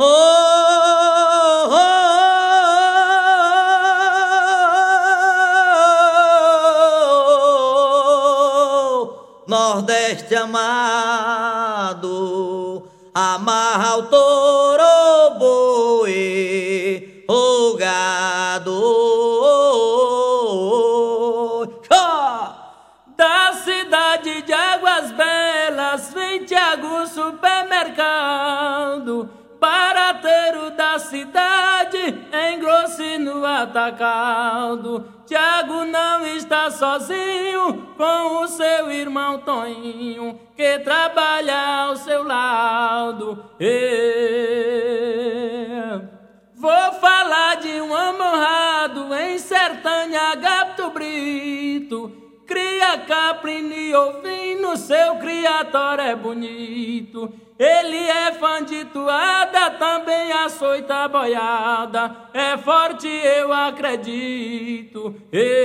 Oh, Nordeste amado, amarra o touro, o boi, o gado. Da cidade de Águas Belas vem Tiago supermercado, barateiro da cidade, engrosse no atacado. Tiago não está sozinho com o seu irmão Toninho, que trabalha ao seu lado. Vou falar de um honrado em Sertânia, Agapto Brito. Cria caprino e ovino, seu criatório é bonito. Ele é fã de toada, também açoita boiada. É forte, eu acredito.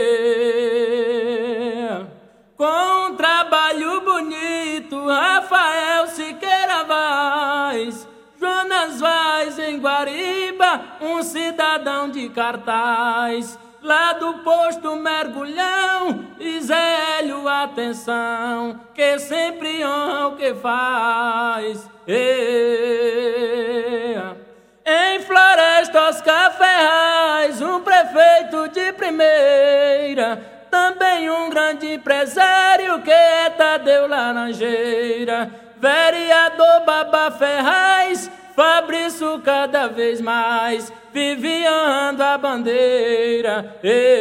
Com um trabalho bonito, Rafael Siqueira Vaz, Jonas Vaz em Guariba, um cidadão de cartaz. Lá do posto Mergulhão, Isélio, atenção, que sempre honra o que faz. Em Floresta, Oscar Ferraz, um prefeito de primeira, também um grande empresário que é Tadeu Laranjeira. Vereador Baba Ferraz, Fabrício cada vez mais vive honrando a bandeira.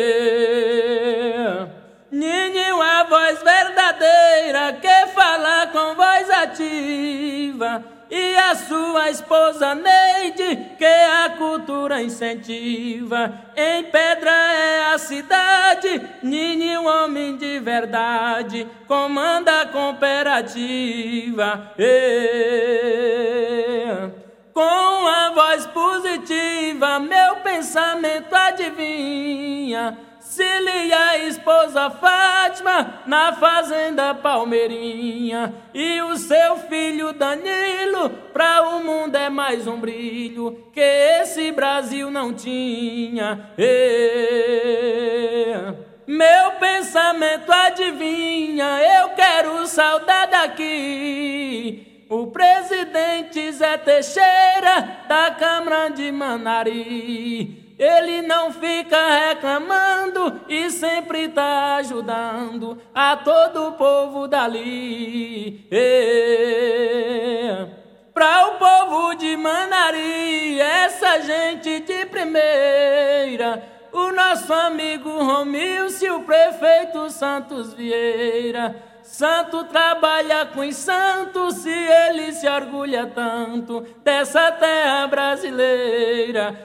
Nininho, a voz verdadeira, que fala com voz ativa, e a sua esposa Neide, que a cultura incentiva. Em Pedra é a cidade, Nininho, homem de verdade, comanda a cooperativa. Com a voz positiva, meu pensamento adivinha. Cília e a esposa Fátima, na fazenda Palmeirinha. E o seu filho Danilo, pra o mundo é mais um brilho que esse Brasil não tinha. Meu pensamento adivinha, eu quero saudar daqui o presidente Zé Teixeira, da Câmara de Manari. Ele não fica reclamando e sempre tá ajudando a todo o povo dali. Pra o povo de Manari, essa gente de primeira, o nosso amigo Romilson, o prefeito Santos Vieira. Santo trabalha com os santos e ele se orgulha tanto dessa terra brasileira.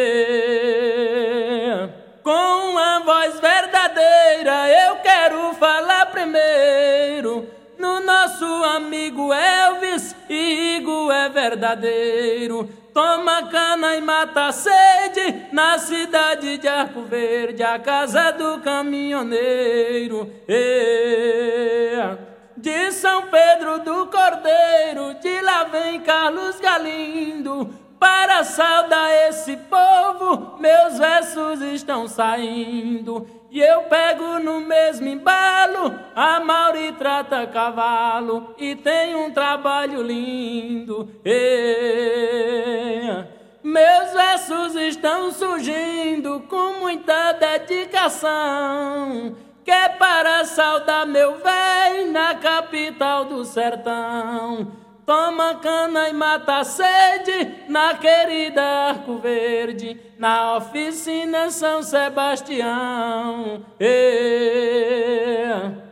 Com uma voz verdadeira, eu quero falar primeiro no nosso amigo Elvis, e Igor é verdadeiro. Toma cana e mata a sede na cidade de Arco Verde, a casa do caminhoneiro. De São Pedro do Cordeiro, de lá vem Carlos Galindo. Para saudar esse povo, meus versos estão saindo. E eu pego no mesmo embalo, a Mauri trata cavalo e tem um trabalho lindo. Meus versos estão surgindo com muita dedicação, que é para saudar meu véi na capital do sertão. Toma cana e mata a sede na querida Arco Verde, na oficina São Sebastião.